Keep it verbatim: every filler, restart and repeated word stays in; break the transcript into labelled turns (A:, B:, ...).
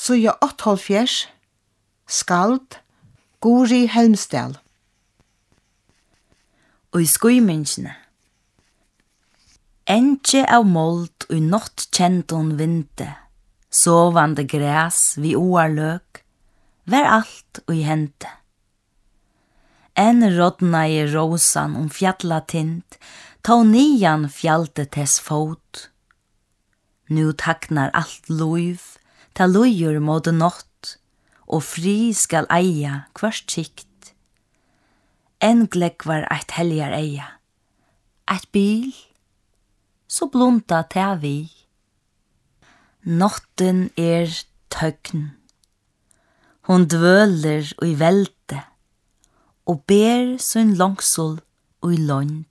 A: Så jeg åtthalvfjers, skald, Guri Helmsdal.
B: Og i skuimingene. Enge av mold og nått kjendon vinde, sovande græs vi oarløk, vær alt og i hente. En rodna i rosan om fjalla tint, ta nian fjallte tess fot. Nu taknar alt loiv, ta loiur måte nått, og fri skal eia kvart sikt. En glekvar eit heljar eia, eit bil, så blunta ta vi. Notten er tøgn, hon dvøler og i velte, og ber sin langsol og i lånd.